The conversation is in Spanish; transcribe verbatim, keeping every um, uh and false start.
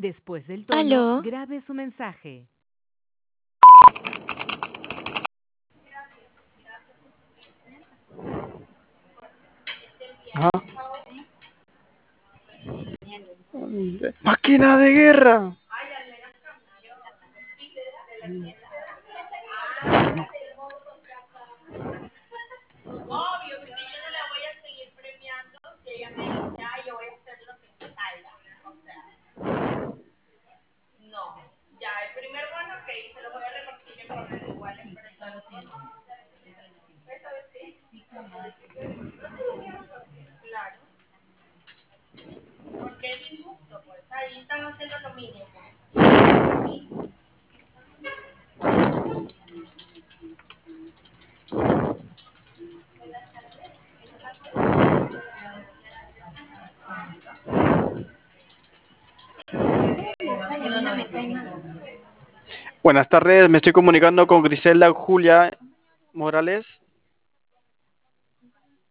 Después del tono, Aló. grabe su mensaje. Ajá. ¡Máquina de guerra! Obvio, porque yo no la voy a seguir premiando si ella me dice, ay, yo voy a hacer lo que salga. O sea, no. Ya, el primer bono que hice lo voy a repartir en bonos iguales, pero ya lo tengo. Esta vez sí. Claro. Porque es injusto, pues. Ahí están haciendo lo mínimo. Buenas tardes, me estoy comunicando con Griselda Julia Morales.